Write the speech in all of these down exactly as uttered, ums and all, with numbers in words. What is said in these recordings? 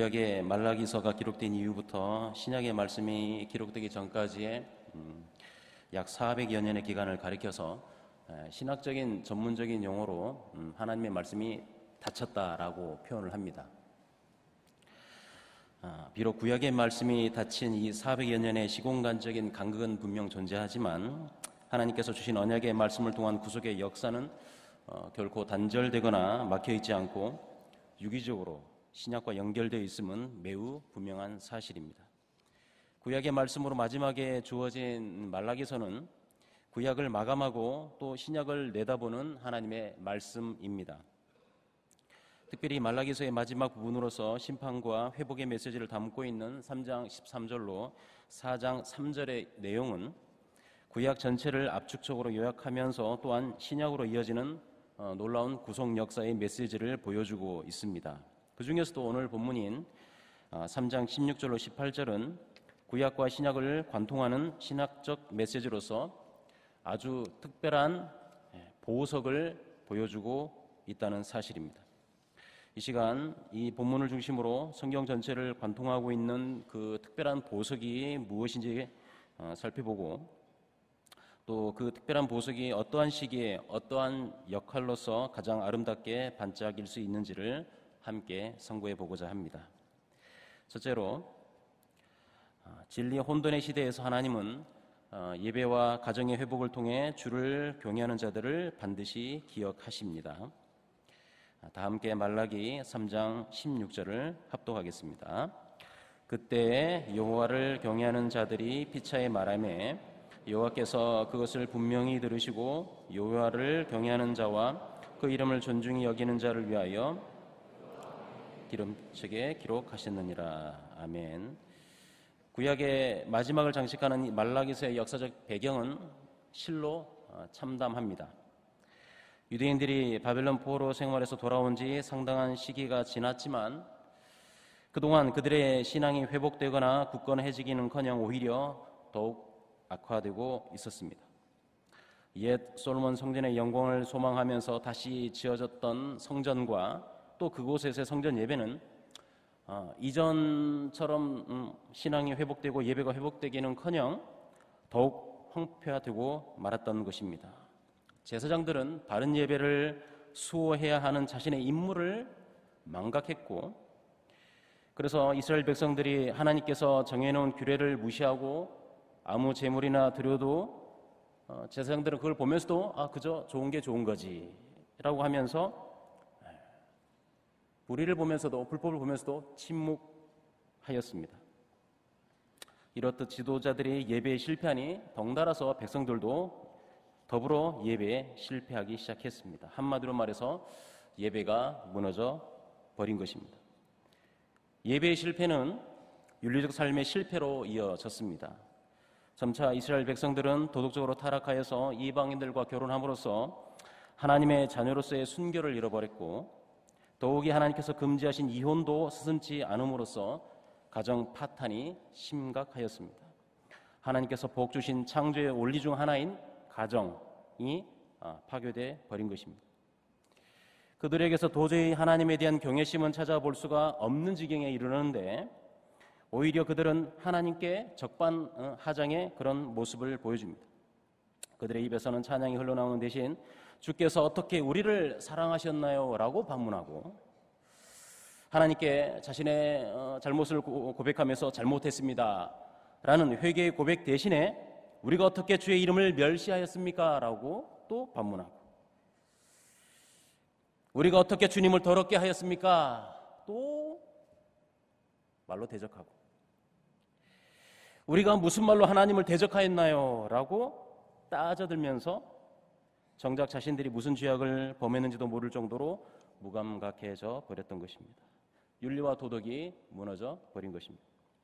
구약의 말라기서가 기록된 이후부터 신약의 말씀이 기록되기 전까지의 약 사백여 년의 기간을 가리켜서 신학적인 전문적인 용어로 하나님의 말씀이 닫혔다라고 표현을 합니다. 비록 구약의 말씀이 닫힌 이 사백여 년의 시공간적인 간극은 분명 존재하지만 하나님께서 주신 언약의 말씀을 통한 구속의 역사는 결코 단절되거나 막혀있지 않고 유기적으로 신약과 연결되어 있음은 매우 분명한 사실입니다. 구약의 말씀으로 마지막에 주어진 말라기서는 구약을 마감하고 또 신약을 내다보는 하나님의 말씀입니다. 특별히 말라기서의 마지막 부분으로서 심판과 회복의 메시지를 담고 있는 삼 장 십삼 절로 사 장 삼 절의 내용은 구약 전체를 압축적으로 요약하면서 또한 신약으로 이어지는 놀라운 구속 역사의 메시지를 보여주고 있습니다. 그 중에서도 오늘 본문인 삼 장 십육 절로 십팔 절은 구약과 신약을 관통하는 신학적 메시지로서 아주 특별한 보석을 보여주고 있다는 사실입니다. 이 시간 이 본문을 중심으로 성경 전체를 관통하고 있는 그 특별한 보석이 무엇인지 살펴보고 또 그 특별한 보석이 어떠한 시기에 어떠한 역할로서 가장 아름답게 반짝일 수 있는지를 함께 선고해 보고자 합니다. 첫째로 진리 혼돈의 시대에서 하나님은 예배와 가정의 회복을 통해 주를 경외하는 자들을 반드시 기억하십니다. 다 함께 말라기 삼 장 십육 절을 합독하겠습니다. 그때 여호와를 경외하는 자들이 피차에 말하매 여호와께서 그것을 분명히 들으시고 여호와를 경외하는 자와 그 이름을 존중히 여기는 자를 위하여 기름책에 기록하셨느니라. 아멘. 구약의 마지막을 장식하는 말라기서의 역사적 배경은 실로 참담합니다. 유대인들이 바벨론 포로 생활에서 돌아온 지 상당한 시기가 지났지만 그동안 그들의 신앙이 회복되거나 굳건해지기는커녕 오히려 더욱 악화되고 있었습니다. 옛 솔로몬 성전의 영광을 소망하면서 다시 지어졌던 성전과 또 그곳에서의 성전 예배는 어, 이전처럼 음, 신앙이 회복되고 예배가 회복되기는커녕 더욱 황폐화되고 말았던 것입니다. 제사장들은 바른 예배를 수호해야 하는 자신의 임무를 망각했고 그래서 이스라엘 백성들이 하나님께서 정해놓은 규례를 무시하고 아무 제물이나 드려도 어, 제사장들은 그걸 보면서도 아 그저 좋은 게 좋은 거지 라고 하면서 불의를 보면서도 불법을 보면서도 침묵하였습니다. 이렇듯 지도자들이 예배에 실패하니 덩달아서 백성들도 더불어 예배에 실패하기 시작했습니다. 한마디로 말해서 예배가 무너져 버린 것입니다. 예배의 실패는 윤리적 삶의 실패로 이어졌습니다. 점차 이스라엘 백성들은 도덕적으로 타락하여서 이방인들과 결혼함으로써 하나님의 자녀로서의 순결을 잃어버렸고 더욱이 하나님께서 금지하신 이혼도 스승치 않음으로써 가정 파탄이 심각하였습니다. 하나님께서 복 주신 창조의 원리 중 하나인 가정이 파괴돼 버린 것입니다. 그들에게서 도저히 하나님에 대한 경외심은 찾아볼 수가 없는 지경에 이르렀는데 오히려 그들은 하나님께 적반하장의 그런 모습을 보여줍니다. 그들의 입에서는 찬양이 흘러나오는 대신 주께서 어떻게 우리를 사랑하셨나요? 라고 반문하고 하나님께 자신의 잘못을 고백하면서 잘못했습니다 라는 회개의 고백 대신에 우리가 어떻게 주의 이름을 멸시하였습니까? 라고 또 반문하고 우리가 어떻게 주님을 더럽게 하였습니까? 또 말로 대적하고 우리가 무슨 말로 하나님을 대적하였나요? 라고 따져들면서 정작 자신들이 무슨 죄악을 범했는지도 모를 정도로 무감각해져 버렸던 것입니다. 윤리와 도덕이 무너져 버린 것입니다.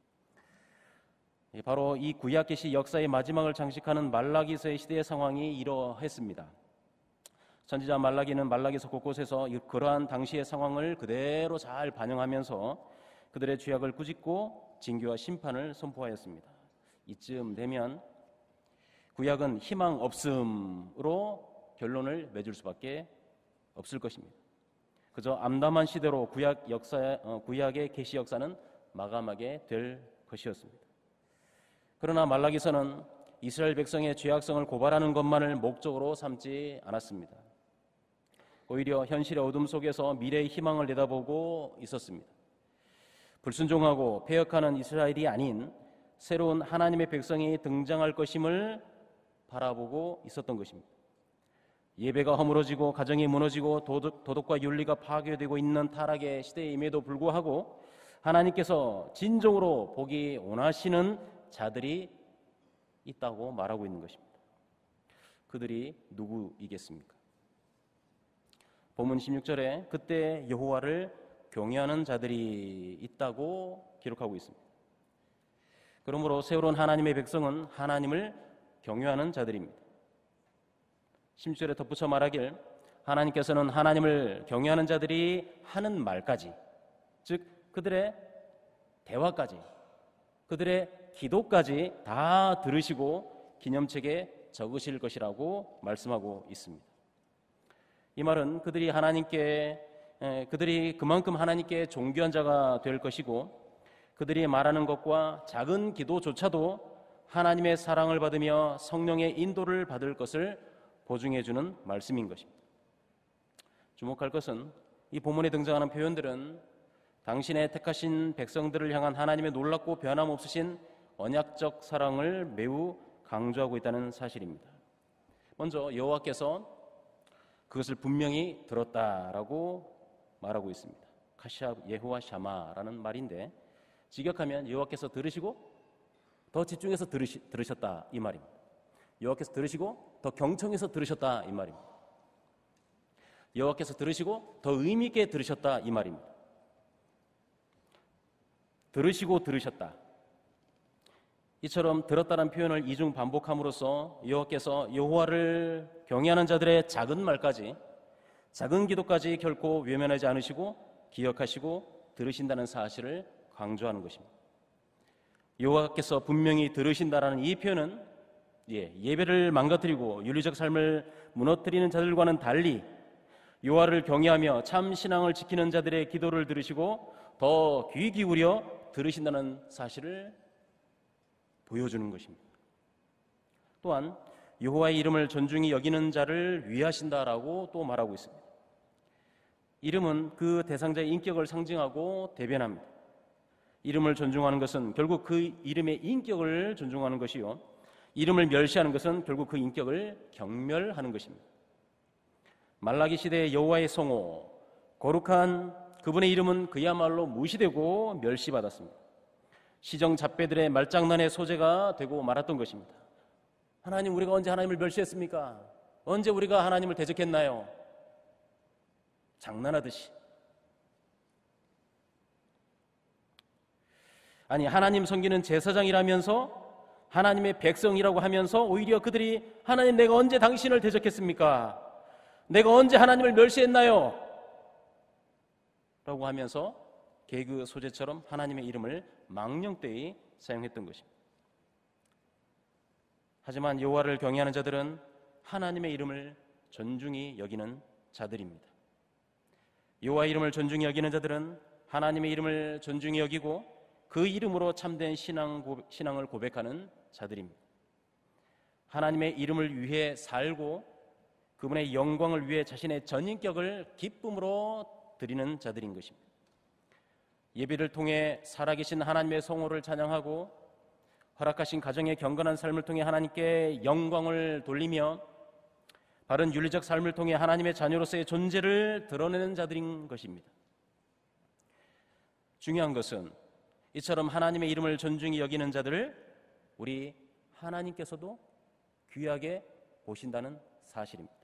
바로 이 구약 계시 역사의 마지막을 장식하는 말라기서의 시대의 상황이 이러했습니다. 선지자 말라기는 말라기서 곳곳에서 그러한 당시의 상황을 그대로 잘 반영하면서 그들의 죄악을 꾸짖고 징계와 심판을 선포하였습니다. 이쯤 되면 구약은 희망 없음으로 결론을 맺을 수밖에 없을 것입니다. 그저 암담한 시대로 구약 역사, 어, 구약의 계시 역사는 마감하게 될 것이었습니다. 그러나 말라기서는 이스라엘 백성의 죄악성을 고발하는 것만을 목적으로 삼지 않았습니다. 오히려 현실의 어둠 속에서 미래의 희망을 내다보고 있었습니다. 불순종하고 패역하는 이스라엘이 아닌 새로운 하나님의 백성이 등장할 것임을 바라보고 있었던 것입니다. 예배가 허물어지고 가정이 무너지고 도덕, 도덕과 윤리가 파괴되고 있는 타락의 시대임에도 불구하고 하나님께서 진정으로 보기 원하시는 자들이 있다고 말하고 있는 것입니다. 그들이 누구이겠습니까? 본문 십육 절에 그때 여호와를 경외하는 자들이 있다고 기록하고 있습니다. 그러므로 새로운 하나님의 백성은 하나님을 경외하는 자들입니다. 십육 절에 덧붙여 말하길 하나님께서는 하나님을 경외하는 자들이 하는 말까지, 즉 그들의 대화까지, 그들의 기도까지 다 들으시고 기념책에 적으실 것이라고 말씀하고 있습니다. 이 말은 그들이 하나님께 그들이 그만큼 하나님께 존귀한 자가 될 것이고 그들이 말하는 것과 작은 기도조차도 하나님의 사랑을 받으며 성령의 인도를 받을 것을 보증해 주는 말씀인 것입니다. 주목할 것은 이 본문에 등장하는 표현들은 당신의 택하신 백성들을 향한 하나님의 놀랍고 변함없으신 언약적 사랑을 매우 강조하고 있다는 사실입니다. 먼저 여호와께서 그것을 분명히 들었다라고 말하고 있습니다. 카시아 예호와 샤마라는 말인데 직역하면 여호와께서 들으시고 더 집중해서 들으시, 들으셨다 이 말입니다. 여호와께서 들으시고 더 경청해서 들으셨다 이 말입니다. 여호와께서 들으시고 더 의미 있게 들으셨다 이 말입니다. 들으시고 들으셨다. 이처럼 들었다는 표현을 이중 반복함으로써 여호와께서 여호와를 경외하는 자들의 작은 말까지, 작은 기도까지 결코 외면하지 않으시고 기억하시고 들으신다는 사실을 강조하는 것입니다. 여호와께서 분명히 들으신다라는 이 표현은 예, 예배를 망가뜨리고 윤리적 삶을 무너뜨리는 자들과는 달리 여호와를 경외하며 참 신앙을 지키는 자들의 기도를 들으시고 더 귀 기울여 들으신다는 사실을 보여주는 것입니다. 또한 여호와의 이름을 존중히 여기는 자를 위하신다라고 또 말하고 있습니다. 이름은 그 대상자의 인격을 상징하고 대변합니다. 이름을 존중하는 것은 결국 그 이름의 인격을 존중하는 것이요, 이름을 멸시하는 것은 결국 그 인격을 경멸하는 것입니다. 말라기 시대의 여호와의 성호, 거룩한 그분의 이름은 그야말로 무시되고 멸시받았습니다. 시정 잡배들의 말장난의 소재가 되고 말았던 것입니다. 하나님, 우리가 언제 하나님을 멸시했습니까? 언제 우리가 하나님을 대적했나요? 장난하듯이. 아니, 하나님 섬기는 제사장이라면서 하나님의 백성이라고 하면서 오히려 그들이 하나님, 내가 언제 당신을 대적했습니까? 내가 언제 하나님을 멸시했나요? 라고 하면서 개그 소재처럼 하나님의 이름을 망령되이 사용했던 것입니다. 하지만 여호와를 경외하는 자들은 하나님의 이름을 존중히 여기는 자들입니다. 여호와의 이름을 존중히 여기는 자들은 하나님의 이름을 존중히 여기고 그 이름으로 참된 신앙, 신앙을 고백하는 자들입니다. 하나님의 이름을 위해 살고 그분의 영광을 위해 자신의 전인격을 기쁨으로 드리는 자들인 것입니다. 예배를 통해 살아계신 하나님의 성호를 찬양하고 허락하신 가정의 경건한 삶을 통해 하나님께 영광을 돌리며 바른 윤리적 삶을 통해 하나님의 자녀로서의 존재를 드러내는 자들인 것입니다. 중요한 것은 이처럼 하나님의 이름을 존중히 여기는 자들을 우리 하나님께서도 귀하게 보신다는 사실입니다.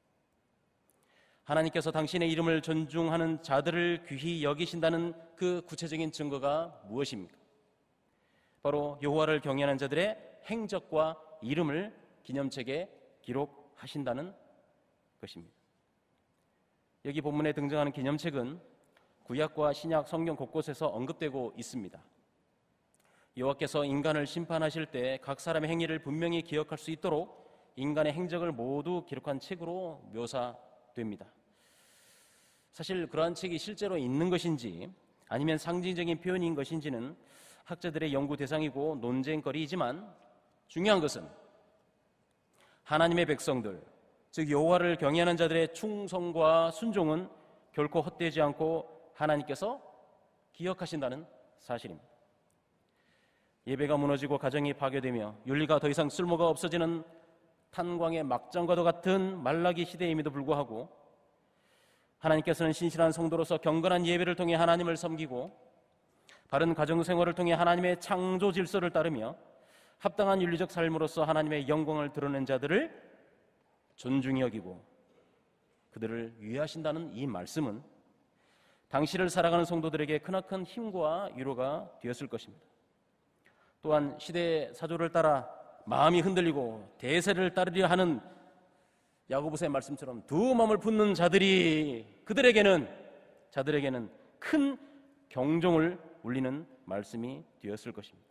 하나님께서 당신의 이름을 존중하는 자들을 귀히 여기신다는 그 구체적인 증거가 무엇입니까? 바로 여호와를 경외하는 자들의 행적과 이름을 기념책에 기록하신다는 것입니다. 여기 본문에 등장하는 기념책은 구약과 신약 성경 곳곳에서 언급되고 있습니다. 여호와께서 인간을 심판하실 때 각 사람의 행위를 분명히 기억할 수 있도록 인간의 행적을 모두 기록한 책으로 묘사됩니다. 사실 그러한 책이 실제로 있는 것인지 아니면 상징적인 표현인 것인지는 학자들의 연구 대상이고 논쟁거리이지만 중요한 것은 하나님의 백성들, 즉 여호와를 경외하는 자들의 충성과 순종은 결코 헛되지 않고 하나님께서 기억하신다는 사실입니다. 예배가 무너지고 가정이 파괴되며 윤리가 더 이상 쓸모가 없어지는 탄광의 막장과도 같은 말라기 시대임에도 불구하고 하나님께서는 신실한 성도로서 경건한 예배를 통해 하나님을 섬기고 바른 가정생활을 통해 하나님의 창조 질서를 따르며 합당한 윤리적 삶으로서 하나님의 영광을 드러낸 자들을 존중히 여기고 그들을 위하신다는 이 말씀은 당시를 살아가는 성도들에게 크나큰 힘과 위로가 되었을 것입니다. 또한 시대의 사조를 따라 마음이 흔들리고 대세를 따르려 하는 야고보서의 말씀처럼 두 마음을 붙는 자들이 그들에게는 자들에게는 큰 경종을 울리는 말씀이 되었을 것입니다.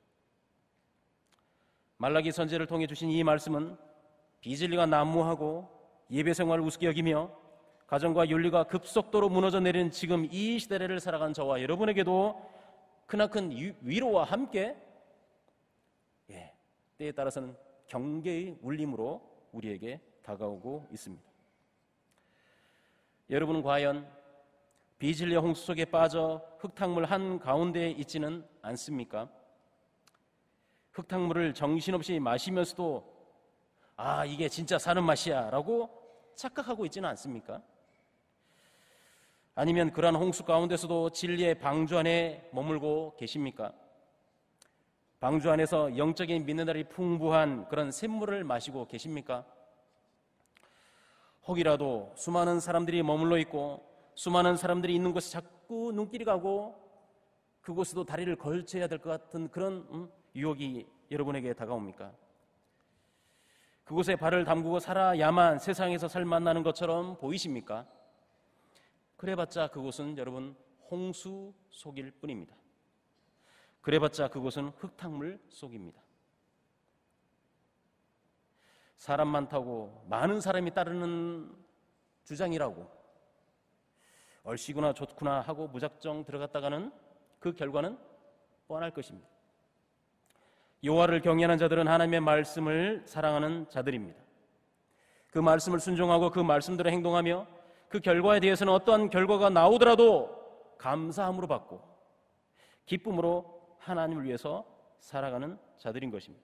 말라기 선지자를 통해 주신 이 말씀은 비진리가 난무하고 예배 생활을 우습게 여기며 가정과 윤리가 급속도로 무너져 내리는 지금 이 시대를 살아가는 저와 여러분에게도 크나큰 위로와 함께 예, 때에 따라서는 경계의 울림으로 우리에게 다가오고 있습니다. 여러분은 과연 비진리의 홍수 속에 빠져 흙탕물 한가운데에 있지는 않습니까? 흙탕물을 정신없이 마시면서도 아 이게 진짜 사는 맛이야 라고 착각하고 있지는 않습니까? 아니면 그러한 홍수 가운데서도 진리의 방주 안에 머물고 계십니까? 방주 안에서 영적인 미네랄이 풍부한 그런 샘물을 마시고 계십니까? 혹이라도 수많은 사람들이 머물러 있고 수많은 사람들이 있는 곳에 자꾸 눈길이 가고 그곳에도 다리를 걸쳐야 될 것 같은 그런 음, 유혹이 여러분에게 다가옵니까? 그곳에 발을 담그고 살아야만 세상에서 살 만나는 것처럼 보이십니까? 그래봤자 그곳은 여러분 홍수 속일 뿐입니다. 그래봤자 그곳은 흙탕물 속입니다. 사람 많다고 많은 사람이 따르는 주장이라고 얼씨구나 좋구나 하고 무작정 들어갔다가는 그 결과는 뻔할 것입니다. 여호와를 경외하는 자들은 하나님의 말씀을 사랑하는 자들입니다. 그 말씀을 순종하고 그 말씀대로 행동하며 그 결과에 대해서는 어떠한 결과가 나오더라도 감사함으로 받고 기쁨으로 하나님을 위해서 살아가는 자들인 것입니다.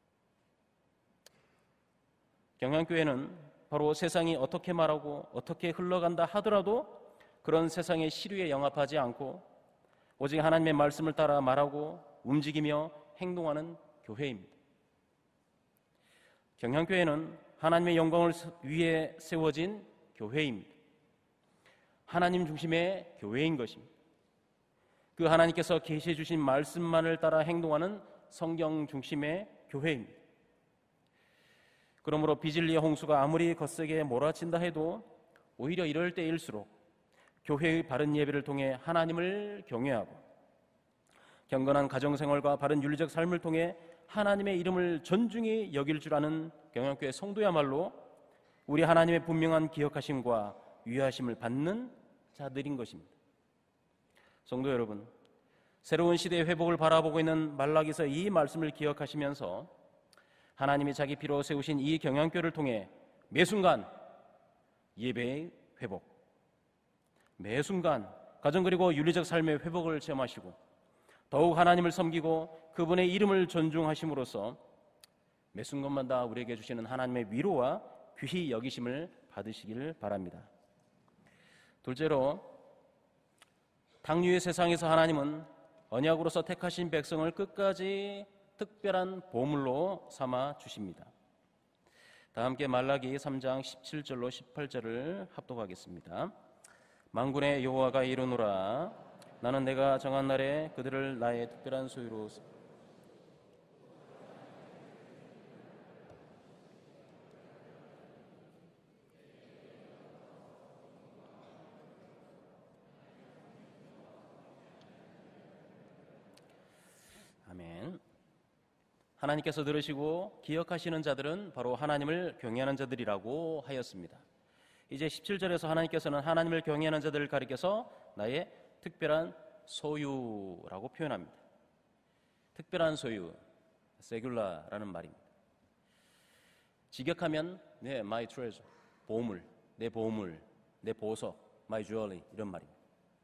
경향교회는 바로 세상이 어떻게 말하고 어떻게 흘러간다 하더라도 그런 세상의 시류에 영합하지 않고 오직 하나님의 말씀을 따라 말하고 움직이며 행동하는 교회입니다. 경향교회는 하나님의 영광을 위해 세워진 교회입니다. 하나님 중심의 교회인 것입니다. 그 하나님께서 계시해 주신 말씀만을 따라 행동하는 성경 중심의 교회입니다. 그러므로 비진리의 홍수가 아무리 거세게 몰아친다 해도 오히려 이럴 때일수록 교회의 바른 예배를 통해 하나님을 경외하고 경건한 가정생활과 바른 윤리적 삶을 통해 하나님의 이름을 존중히 여길 줄 아는 경향교회 성도야말로 우리 하나님의 분명한 기억하심과 위하심을 받는 자들인 것입니다. 성도 여러분, 새로운 시대의 회복을 바라보고 있는 말라기서 이 말씀을 기억하시면서 하나님이 자기 피로 세우신 이 경향교회를 통해 매 순간 예배의 회복, 매 순간 가정 그리고 윤리적 삶의 회복을 체험하시고 더욱 하나님을 섬기고 그분의 이름을 존중하심으로써 매 순간마다 우리에게 주시는 하나님의 위로와 귀히 여기심을 받으시길 바랍니다. 둘째로 당류의 세상에서 하나님은 언약으로서 택하신 백성을 끝까지 특별한 보물로 삼아 주십니다. 다 함께 말라기 삼 장 십칠 절로 십팔 절을 합독하겠습니다. 만군의 여호와가 이르노라 나는 내가 정한 날에 그들을 나의 특별한 소유로 아멘. 하나님께서 들으시고 기억하시는 자들은 바로 하나님을 경외하는 자들이라고 하였습니다. 이제 십칠 절에서 하나님께서는 하나님을 경외하는 자들을 가리켜서 나의 특별한 소유라고 표현합니다. 특별한 소유, 세귤라라는 말입니다. 직역하면 네, my treasure, 보물, 내 보물, 내 보석, my jewelry 이런 말입니다.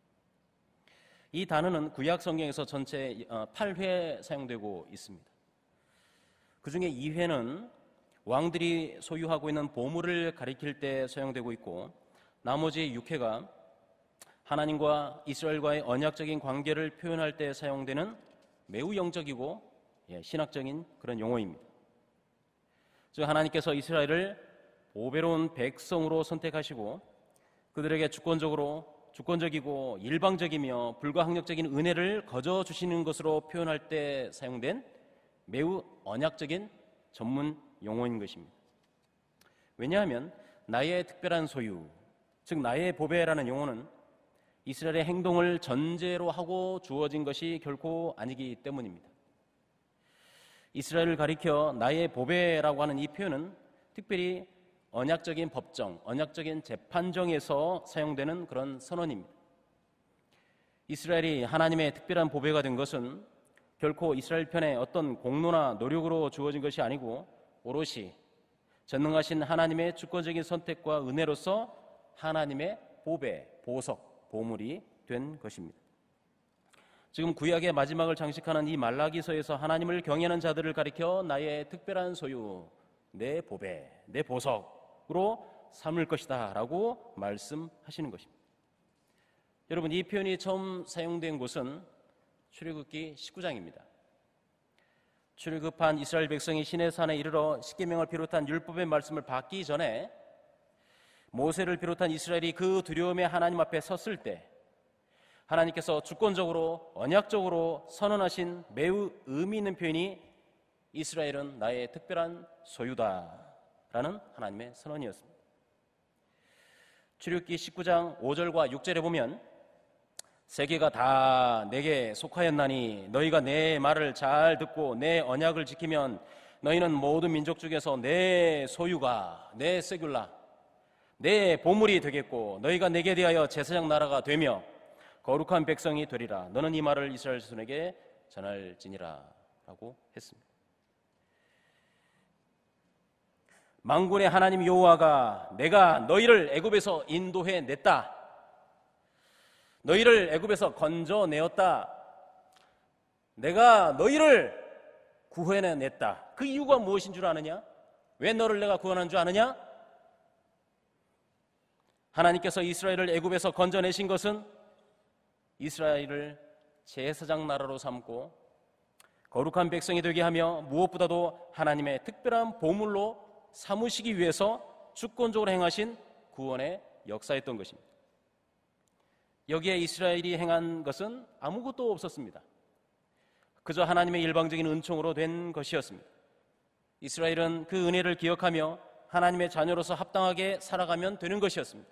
이 단어는 구약 성경에서 전체 팔 회 사용되고 있습니다. 그 중에 이 회는 왕들이 소유하고 있는 보물을 가리킬 때 사용되고 있고, 나머지 육 회가 하나님과 이스라엘과의 언약적인 관계를 표현할 때 사용되는 매우 영적이고 신학적인 그런 용어입니다. 즉 하나님께서 이스라엘을 보배로운 백성으로 선택하시고 그들에게 주권적으로 주권적이고 일방적이며 불가항력적인 은혜를 거저 주시는 것으로 표현할 때 사용된 매우 언약적인 전문 용어인 것입니다. 왜냐하면 나의 특별한 소유, 즉 나의 보배라는 용어는 이스라엘의 행동을 전제로 하고 주어진 것이 결코 아니기 때문입니다. 이스라엘을 가리켜 나의 보배라고 하는 이 표현은 특별히 언약적인 법정, 언약적인 재판정에서 사용되는 그런 선언입니다. 이스라엘이 하나님의 특별한 보배가 된 것은 결코 이스라엘 편의 어떤 공로나 노력으로 주어진 것이 아니고 오롯이 전능하신 하나님의 주권적인 선택과 은혜로서 하나님의 보배, 보석, 보물이 된 것입니다. 지금 구약의 마지막을 장식하는 이 말라기서에서 하나님을 경외하는 자들을 가리켜 나의 특별한 소유, 내 보배, 내 보석으로 삼을 것이다 라고 말씀하시는 것입니다. 여러분, 이 표현이 처음 사용된 곳은 출애굽기 십구 장입니다. 출애굽한 이스라엘 백성이 시내산에 이르러 십계명을 비롯한 율법의 말씀을 받기 전에 모세를 비롯한 이스라엘이 그 두려움의 하나님 앞에 섰을 때 하나님께서 주권적으로 언약적으로 선언하신 매우 의미 있는 표현이 이스라엘은 나의 특별한 소유다라는 하나님의 선언이었습니다. 출애굽기 십구 장 오 절과 육 절에 보면 세계가 다 내게 속하였나니 너희가 내 말을 잘 듣고 내 언약을 지키면 너희는 모든 민족 중에서 내 소유가, 내 세귤라, 내 보물이 되겠고 너희가 내게 대하여 제사장 나라가 되며 거룩한 백성이 되리라. 너는 이 말을 이스라엘 자손에게 전할지니라 라고 했습니다. 만군의 하나님 여호와가 내가 너희를 애굽에서 인도해 냈다, 너희를 애굽에서 건져내었다, 내가 너희를 구해냈다. 그 이유가 무엇인 줄 아느냐? 왜 너를 내가 구원한 줄 아느냐? 하나님께서 이스라엘을 애굽에서 건져내신 것은 이스라엘을 제사장 나라로 삼고 거룩한 백성이 되게 하며 무엇보다도 하나님의 특별한 보물로 삼으시기 위해서 주권적으로 행하신 구원의 역사였던 것입니다. 여기에 이스라엘이 행한 것은 아무것도 없었습니다. 그저 하나님의 일방적인 은총으로 된 것이었습니다. 이스라엘은 그 은혜를 기억하며 하나님의 자녀로서 합당하게 살아가면 되는 것이었습니다.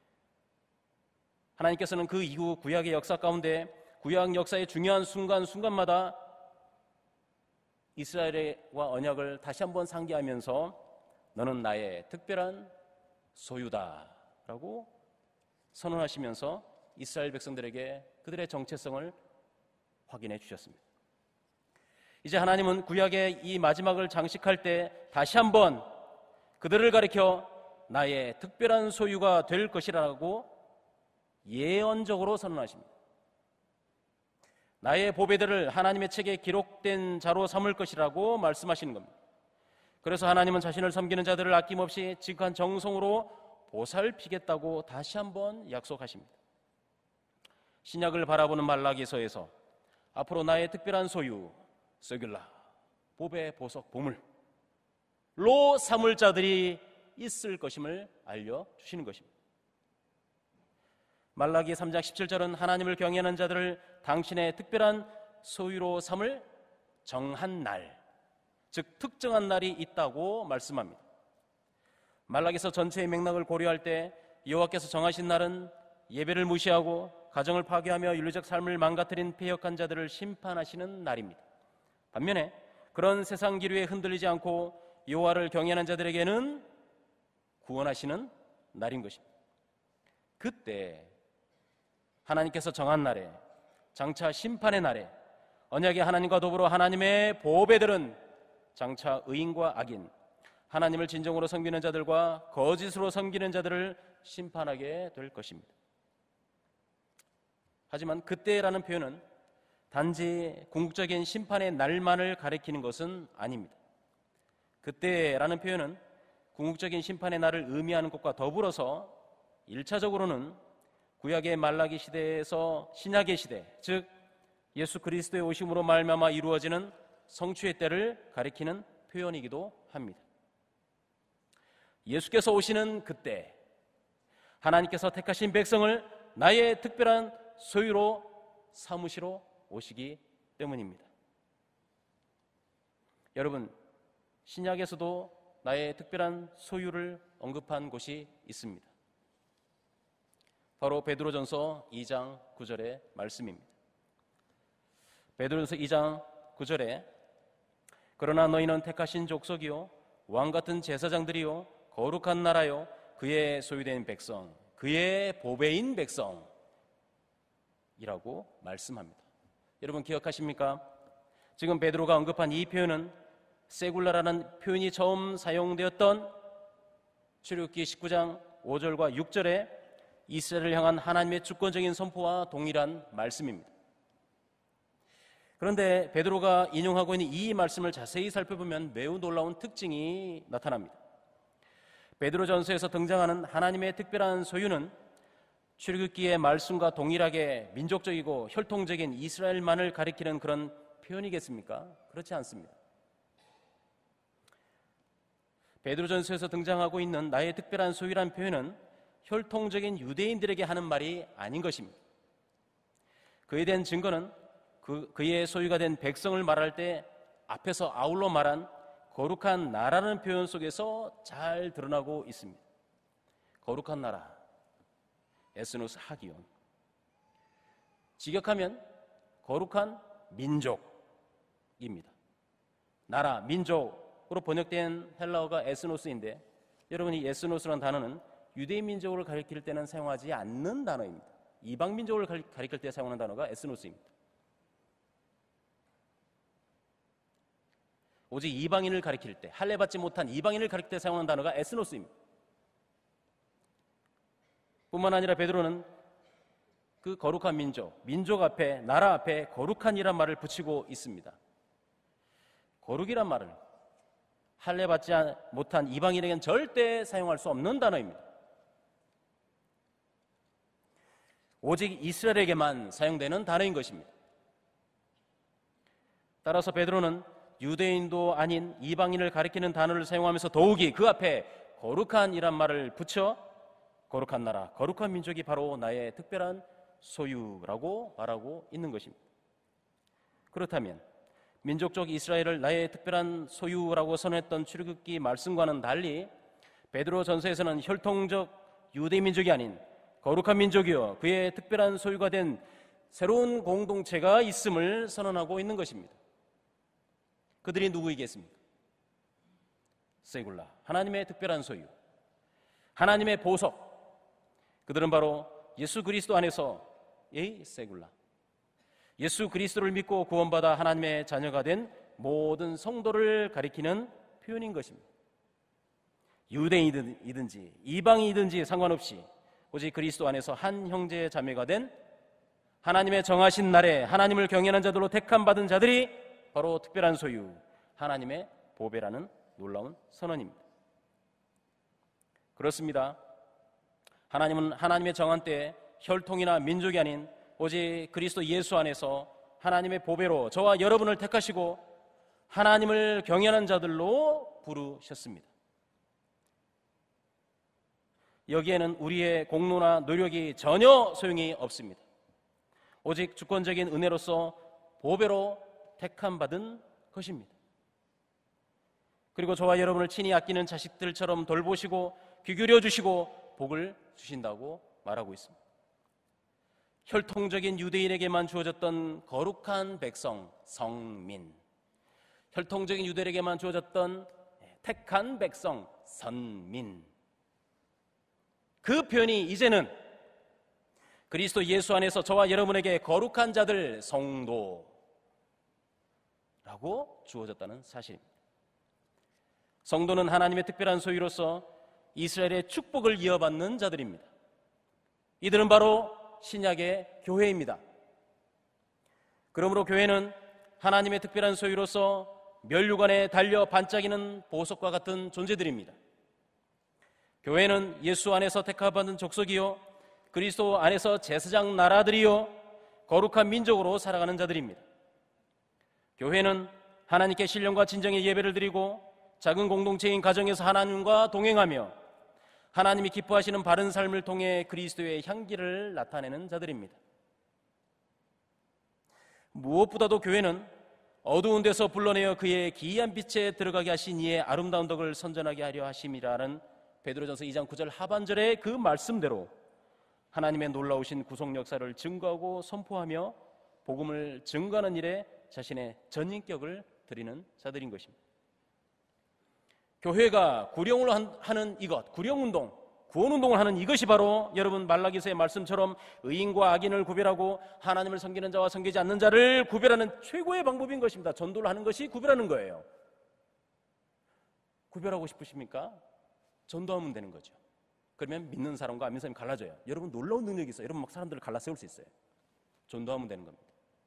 하나님께서는 그 이후 구약의 역사 가운데 구약 역사의 중요한 순간순간마다 이스라엘과 언약을 다시 한번 상기하면서 너는 나의 특별한 소유다 라고 선언하시면서 이스라엘 백성들에게 그들의 정체성을 확인해 주셨습니다. 이제 하나님은 구약의 이 마지막을 장식할 때 다시 한번 그들을 가리켜 나의 특별한 소유가 될 것이라고 예언적으로 선언하십니다. 나의 보배들을 하나님의 책에 기록된 자로 삼을 것이라고 말씀하시는 겁니다. 그래서 하나님은 자신을 섬기는 자들을 아낌없이 지극한 정성으로 보살피겠다고 다시 한번 약속하십니다. 신약을 바라보는 말라기서에서 앞으로 나의 특별한 소유, 세귤라, 보배, 보석, 보물로 삼을 자들이 있을 것임을 알려주시는 것입니다. 말라기 삼 장 십칠 절은 하나님을 경외하는 자들을 당신의 특별한 소유로 삼을 정한 날, 즉 특정한 날이 있다고 말씀합니다. 말라기서 전체의 맥락을 고려할 때 여호와께서 정하신 날은 예배를 무시하고 가정을 파괴하며 윤리적 삶을 망가뜨린 패역한 자들을 심판하시는 날입니다. 반면에 그런 세상 기류에 흔들리지 않고 여호와를 경외하는 자들에게는 구원하시는 날인 것입니다. 그때 하나님께서 정한 날에, 장차 심판의 날에 언약의 하나님과 더불어 하나님의 보배들은 장차 의인과 악인, 하나님을 진정으로 섬기는 자들과 거짓으로 섬기는 자들을 심판하게 될 것입니다. 하지만 그때라는 표현은 단지 궁극적인 심판의 날만을 가리키는 것은 아닙니다. 그때라는 표현은 궁극적인 심판의 날을 의미하는 것과 더불어서 일차적으로는 구약의 말라기 시대에서 신약의 시대, 즉 예수 그리스도의 오심으로 말미암아 이루어지는 성취의 때를 가리키는 표현이기도 합니다. 예수께서 오시는 그때 하나님께서 택하신 백성을 나의 특별한 소유로 삼으시러 오시기 때문입니다. 여러분, 신약에서도 나의 특별한 소유를 언급한 곳이 있습니다. 바로 베드로전서 이 장 구 절의 말씀입니다. 베드로전서 이 장 구 절에 그러나 너희는 택하신 족속이요 왕같은 제사장들이요 거룩한 나라요 그의 소유된 백성, 그의 보배인 백성이라고 말씀합니다. 여러분 기억하십니까? 지금 베드로가 언급한 이 표현은 세굴라라는 표현이 처음 사용되었던 출애굽기 십구 장 오 절과 육 절에 이스라엘을 향한 하나님의 주권적인 선포와 동일한 말씀입니다. 그런데 베드로가 인용하고 있는 이 말씀을 자세히 살펴보면 매우 놀라운 특징이 나타납니다. 베드로전서에서 등장하는 하나님의 특별한 소유는 출애굽기의 말씀과 동일하게 민족적이고 혈통적인 이스라엘만을 가리키는 그런 표현이겠습니까? 그렇지 않습니다. 베드로전서에서 등장하고 있는 나의 특별한 소유란 표현은 혈통적인 유대인들에게 하는 말이 아닌 것입니다. 그에 대한 증거는 그, 그의 소유가 된 백성을 말할 때 앞에서 아울러 말한 거룩한 나라는 표현 속에서 잘 드러나고 있습니다. 거룩한 나라, 에스노스 하기온. 직역하면 거룩한 민족입니다. 나라, 민족으로 번역된 헬라어가 에스노스인데, 여러분 이 에스노스라는 단어는 유대인 민족을 가리킬 때는 사용하지 않는 단어입니다. 이방 민족을 가리킬 때 사용하는 단어가 에스노스입니다. 오직 이방인을 가리킬 때, 할례받지 못한 이방인을 가리킬 때 사용하는 단어가 에스노스입니다. 뿐만 아니라 베드로는 그 거룩한 민족, 민족 앞에, 나라 앞에 거룩한이란 말을 붙이고 있습니다. 거룩이란 말을 할례받지 못한 이방인에게는 절대 사용할 수 없는 단어입니다. 오직 이스라엘에게만 사용되는 단어인 것입니다. 따라서 베드로는 유대인도 아닌 이방인을 가리키는 단어를 사용하면서 더욱이 그 앞에 거룩한이란 말을 붙여 거룩한 나라, 거룩한 민족이 바로 나의 특별한 소유라고 말하고 있는 것입니다. 그렇다면 민족적 이스라엘을 나의 특별한 소유라고 선언했던 출애굽기 말씀과는 달리 베드로 전서에서는 혈통적 유대 민족이 아닌 거룩한 민족이요 그의 특별한 소유가 된 새로운 공동체가 있음을 선언하고 있는 것입니다. 그들이 누구이겠습니까? 세굴라, 하나님의 특별한 소유, 하나님의 보석. 그들은 바로 예수 그리스도 안에서 이 세굴라, 예수 그리스도를 믿고 구원받아 하나님의 자녀가 된 모든 성도를 가리키는 표현인 것입니다. 유대인이든지 이방인이든지 상관없이 오직 그리스도 안에서 한 형제 자매가 된 하나님의 정하신 날에 하나님을 경외하는 자들로 택함받은 자들이 바로 특별한 소유, 하나님의 보배라는 놀라운 선언입니다. 그렇습니다. 하나님은 하나님의 정한 때에 혈통이나 민족이 아닌 오직 그리스도 예수 안에서 하나님의 보배로 저와 여러분을 택하시고 하나님을 경외하는 자들로 부르셨습니다. 여기에는 우리의 공로나 노력이 전혀 소용이 없습니다. 오직 주권적인 은혜로서 보배로 택함받은 것입니다. 그리고 저와 여러분을 친히 아끼는 자식들처럼 돌보시고 귀 기울여 주시고 복을 주신다고 말하고 있습니다. 혈통적인 유대인에게만 주어졌던 거룩한 백성, 성민, 혈통적인 유대인에게만 주어졌던 택한 백성, 선민. 그 표현이 이제는 그리스도 예수 안에서 저와 여러분에게 거룩한 자들 성도라고 주어졌다는 사실입니다. 성도는 하나님의 특별한 소유로서 이스라엘의 축복을 이어받는 자들입니다. 이들은 바로 신약의 교회입니다. 그러므로 교회는 하나님의 특별한 소유로서 면류관에 달려 반짝이는 보석과 같은 존재들입니다. 교회는 예수 안에서 택함받은 족속이요 그리스도 안에서 제사장 나라들이요 거룩한 민족으로 살아가는 자들입니다. 교회는 하나님께 신령과 진정의 예배를 드리고 작은 공동체인 가정에서 하나님과 동행하며 하나님이 기뻐하시는 바른 삶을 통해 그리스도의 향기를 나타내는 자들입니다. 무엇보다도 교회는 어두운 데서 불러내어 그의 기이한 빛에 들어가게 하신 이의 아름다운 덕을 선전하게 하려 하심이라는 베드로전서 이 장 구 절 하반절의 그 말씀대로 하나님의 놀라우신 구속 역사를 증거하고 선포하며 복음을 증거하는 일에 자신의 전인격을 드리는 자들인 것입니다. 교회가 구령을 하는 이것, 구령운동, 구원운동을 하는 이것이 바로 여러분 말라기서의 말씀처럼 의인과 악인을 구별하고 하나님을 섬기는 자와 섬기지 않는 자를 구별하는 최고의 방법인 것입니다. 전도를 하는 것이 구별하는 거예요. 구별하고 싶으십니까? 전도하면 되는 거죠. 그러면 믿는 사람과 안 믿는 사람이 갈라져요. 여러분 놀라운 능력이 있어요. 여러분 막 사람들을 갈라 세울 수 있어요. 전도하면 되는 겁니다.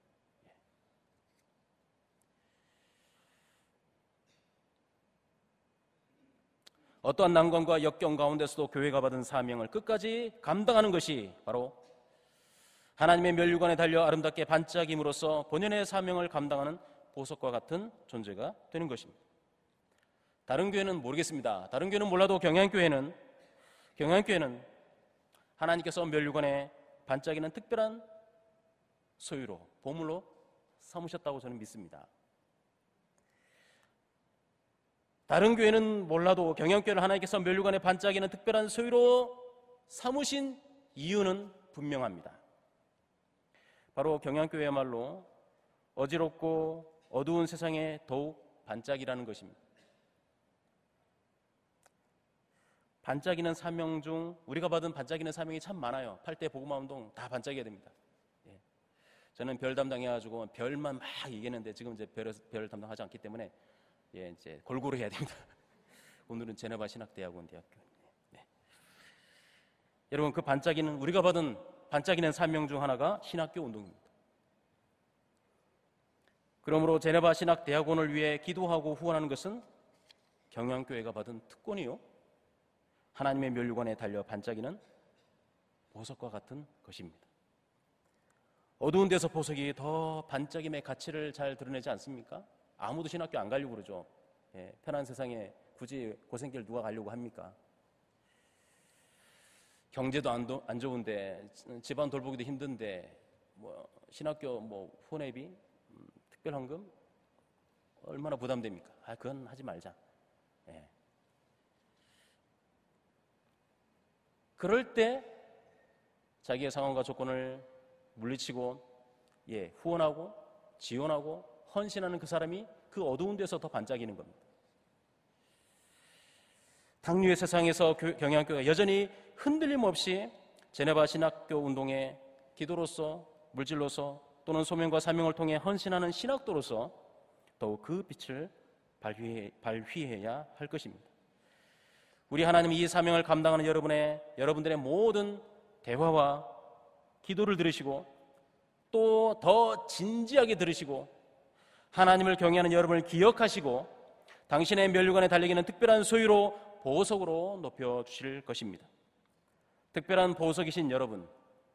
어떠한 난관과 역경 가운데서도 교회가 받은 사명을 끝까지 감당하는 것이 바로 하나님의 면류관에 달려 아름답게 반짝임으로써 본연의 사명을 감당하는 보석과 같은 존재가 되는 것입니다. 다른 교회는 모르겠습니다. 다른 교회는 몰라도 경향교회는 경향교회는 하나님께서 면류관에 반짝이는 특별한 소유로, 보물로 삼으셨다고 저는 믿습니다. 다른 교회는 몰라도 경향교회를 하나님께서 면류관에 반짝이는 특별한 소유로 삼으신 이유는 분명합니다. 바로 경향교회야말로 어지럽고 어두운 세상에 더욱 반짝이라는 것입니다. 반짝이는 사명 중 우리가 받은 반짝이는 사명이 참 많아요. 팔 대 복음화운동 다 반짝여야 됩니다. 예. 저는 별 담당해가지고 별만 막 얘기했는데 지금 이제 별, 별 담당하지 않기 때문에 예, 이제 골고루 해야 됩니다. 오늘은 제네바 신학대학원 대학교. 네. 여러분 그 반짝이는 우리가 받은 반짝이는 사명 중 하나가 신학교 운동입니다. 그러므로 제네바 신학대학원을 위해 기도하고 후원하는 것은 경향교회가 받은 특권이요 하나님의 면류관에 달려 반짝이는 보석과 같은 것입니다. 어두운 데서 보석이 더 반짝임의 가치를 잘 드러내지 않습니까? 아무도 신학교 안 가려고 그러죠. 예, 편한 세상에 굳이 고생길 누가 가려고 합니까? 경제도 안, 도, 안 좋은데 집안 돌보기도 힘든데 뭐 신학교 뭐 후원회비, 음, 특별헌금 얼마나 부담됩니까? 아, 그건 하지 말자. 예. 그럴 때 자기의 상황과 조건을 물리치고 예, 후원하고 지원하고 헌신하는 그 사람이 그 어두운 데서 더 반짝이는 겁니다. 당류의 세상에서 경향교회가 여전히 흔들림 없이 제네바 신학교 운동의 기도로서 물질로서 또는 소명과 사명을 통해 헌신하는 신학도로서 더욱 그 빛을 발휘해, 발휘해야 할 것입니다. 우리 하나님이 이 사명을 감당하는 여러분의 여러분들의 모든 대화와 기도를 들으시고 또 더 진지하게 들으시고 하나님을 경외하는 여러분을 기억하시고 당신의 면류관에 달리기는 특별한 소유로 보석으로 높여주실 것입니다. 특별한 보석이신 여러분,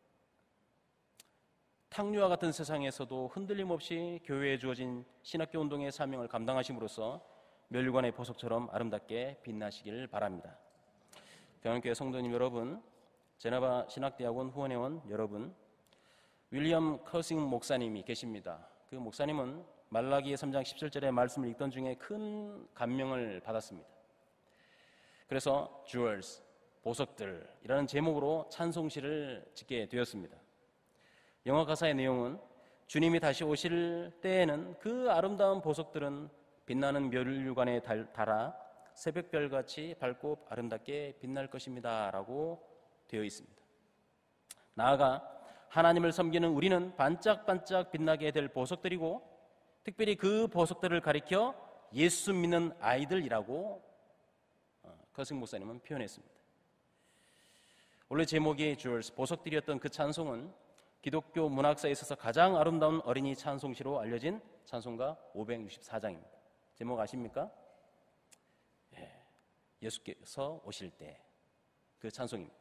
탕류와 같은 세상에서도 흔들림 없이 교회에 주어진 신학교 운동의 사명을 감당하심으로써 면류관의 보석처럼 아름답게 빛나시길 바랍니다. 경향교회 성도님 여러분, 제네바 신학대학원 후원회원 여러분, 윌리엄 커싱 목사님이 계십니다. 그 목사님은 말라기 삼 장 십칠 절의 말씀을 읽던 중에 큰 감명을 받았습니다. 그래서 Jewels, 보석들이라는 제목으로 찬송시를 짓게 되었습니다. 영어 가사의 내용은 주님이 다시 오실 때에는 그 아름다운 보석들은 빛나는 면류관에 달아 새벽별같이 밝고 아름답게 빛날 것입니다 라고 되어 있습니다. 나아가 하나님을 섬기는 우리는 반짝반짝 빛나게 될 보석들이고, 특별히 그 보석들을 가리켜 예수 믿는 아이들이라고 거승 목사님은 표현했습니다. 원래 제목이 주얼스, 보석들이었던 그 찬송은 기독교 문학사에 있어서 가장 아름다운 어린이 찬송시로 알려진 찬송가 오백육십사 장입니다. 제목 아십니까? 예, 예수께서 오실 때 그 찬송입니다.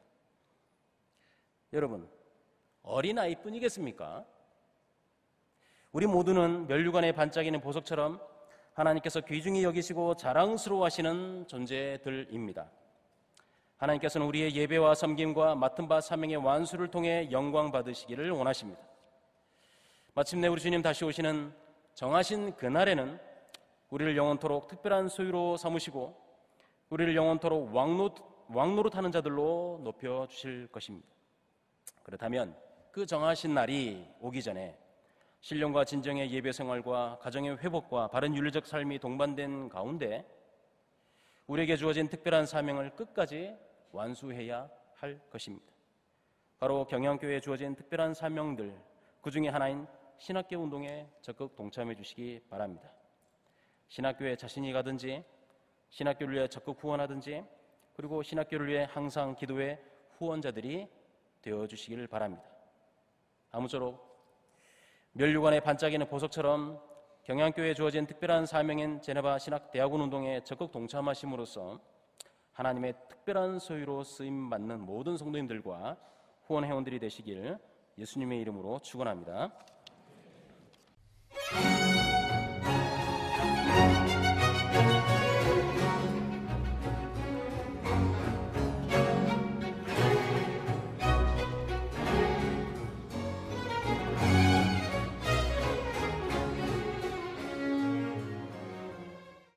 여러분, 어린아이뿐이겠습니까? 우리 모두는 면류관에 반짝이는 보석처럼 하나님께서 귀중히 여기시고 자랑스러워하시는 존재들입니다. 하나님께서는 우리의 예배와 섬김과 맡은 바 사명의 완수를 통해 영광 받으시기를 원하십니다. 마침내 우리 주님 다시 오시는 정하신 그날에는 우리를 영원토록 특별한 소유로 삼으시고 우리를 영원토록 왕노, 왕노릇하는 자들로 높여주실 것입니다. 그렇다면 그 정하신 날이 오기 전에 신령과 진정의 예배 생활과 가정의 회복과 바른 윤리적 삶이 동반된 가운데 우리에게 주어진 특별한 사명을 끝까지 완수해야 할 것입니다. 바로 경영교회에 주어진 특별한 사명들, 그 중에 하나인 신학교 운동에 적극 동참해 주시기 바랍니다. 신학교에 자신이 가든지, 신학교를 위해 적극 후원하든지, 그리고 신학교를 위해 항상 기도의 후원자들이 되어주시기를 바랍니다. 아무쪼록 면류관에 반짝이는 보석처럼 경양교회에 주어진 특별한 사명인 제네바 신학대학원 운동에 적극 동참하심으로써 하나님의 특별한 소유로 쓰임받는 모든 성도님들과 후원 회원들이 되시길 예수님의 이름으로 축원합니다.